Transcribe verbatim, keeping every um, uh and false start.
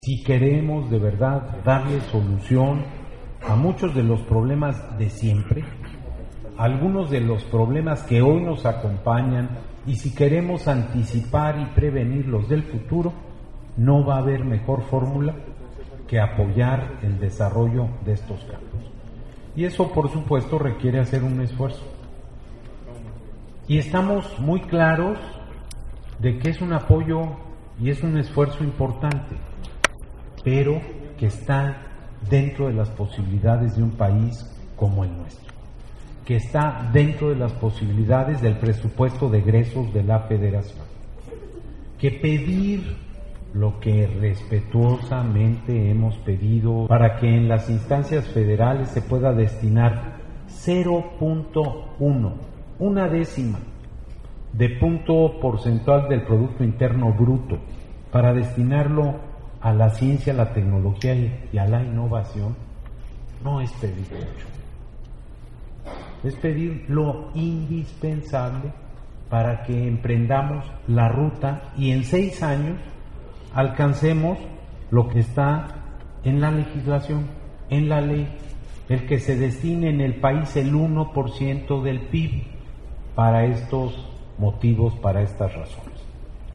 Si queremos de verdad darle solución a muchos de los problemas de siempre, algunos de los problemas que hoy nos acompañan, y si queremos anticipar y prevenir los del futuro, no va a haber mejor fórmula que apoyar el desarrollo de estos campos. Y eso, por supuesto, requiere hacer un esfuerzo. Y estamos muy claros de que es un apoyo y es un esfuerzo importante, pero que está dentro de las posibilidades de un país como el nuestro, que está dentro de las posibilidades del presupuesto de egresos de la Federación, que pedir lo que respetuosamente hemos pedido para que en las instancias federales se pueda destinar cero punto uno, una décima de punto porcentual del Producto Interno Bruto, para destinarlo a la ciencia, a la tecnología y a la innovación, no es pedir mucho. Es pedir lo indispensable para que emprendamos la ruta y en seis años alcancemos lo que está en la legislación, en la ley, el que se destine en el país el uno por ciento del P I B para estos motivos, para estas razones.